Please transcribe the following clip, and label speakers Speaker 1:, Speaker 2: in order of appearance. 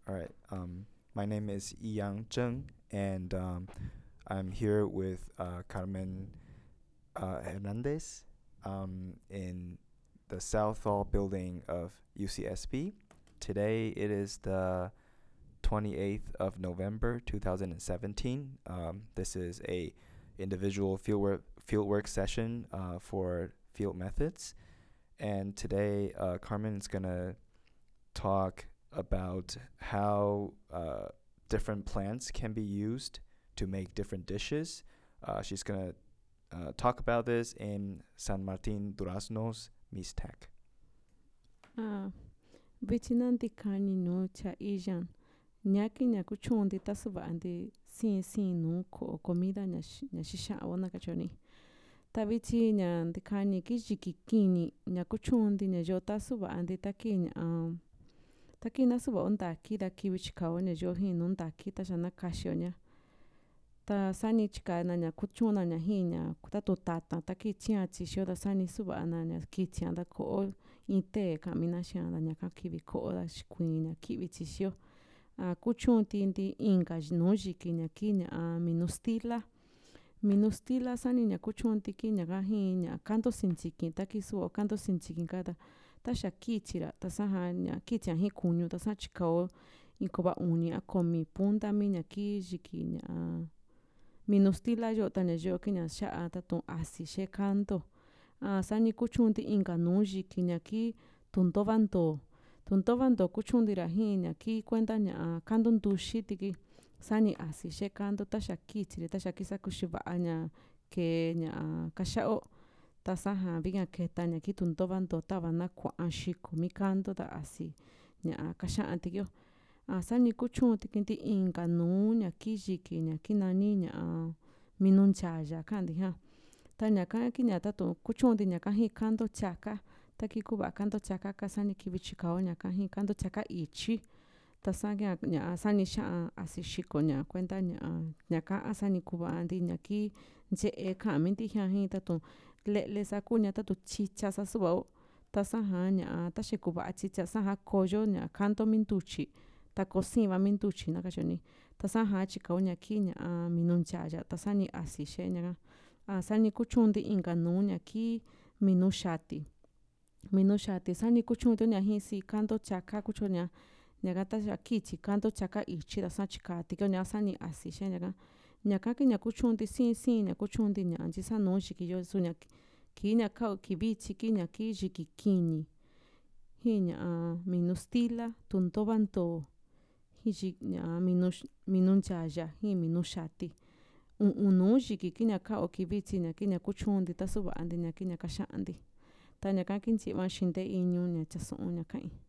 Speaker 1: All right. My name is Yang Zheng, and I'm here with Carmen Hernandez in the South Hall building of UCSB. Today it is the 28th of November 2017. This is a individual fieldwork session for field methods. And today Carmen is going to talk about how different plants can be used to make different dishes. She's going to talk about this in San Martin Durazno's Mixtec.
Speaker 2: Vicinanti carni no cha ijan. Nyaki nyaku chundi tasuba andi sin no ko comida nyashisha wana kachoni. Tavichi nyanti carni kijiki kini nyaku chundi nyajo tasuba andi taki taki nasuba ondaki daki wichikawa nyajo hin ondaki tashana kashionya. Ta sani chika na nyaku chuna nyahinya kutato tata taki chia chisho da sani suba ananya kitia da ko inte kamina shanda nyaka kivi ko da shkuina kivi chisho. Kuchunti indi inga jnojiki nyakinya minustila. Minustila sani nyaku chunti ki nyaka hinya kanto sinchiki taki suo kanto sinchiki kada tasha kichira tasaha nya kitia hi kunyu tasa chikao inkoba uni akomi punta mi nyaki jiki nya minustila yo tanya yo kinya sha taton asi she kanto. Sani kuchunti inga nojiki nyaki tuntovando kuchundira hi nyaki kuenta nya kanto ntushi tiki sani asi she kanto tasha kichiri tasha kisa kushiba anya ke nya kashao tasaha viga keta nyaki tuntovando tabana kwa shiko mi kanto ta asi nya kasha antikyo. Sani kuchunti kinti inga no nyaki jiki nyaki nani nya minunchaya kandi ha. Ta nyaka kinya tato kuchunti nyaka hi kanto chaka taki kuba kanto chaka kasani kivichikao nyaka hi kanto chaka ichi tasanga nya sani sha asi shiko nya kuenta nya nyaka asani kuba andi nyaki nje kaminti hi tato le sakunya tato chicha sa subao tasaha nya tashi kuba chicha saha koyo nya kanto mintuchi ta cocina mintuchi na kachoni tasaha chikao nyaki nya minunchaya tasani asi she nya sani kuchunti inga no nyaki minushati sani kuchunti nya hi si kanto chaka kuchonya nyaka tasha kichi kanto chaka ichi tasa chika tikyo nya sani asi she nyaka ki nya kuchunti sin nya kuchunti nya jisa no shiki yo su nya ki nya kao kibichi ki nya ki jiki kini hi nya minustila tuntobanto hi nya minunchaya hi minushati uno jiki ki nya kao kibichi nya ki nya kuchunti tasuba andi nya ki nya kasha andi ta nya ka kinchi ma shinte inyu nya chaso nya kai.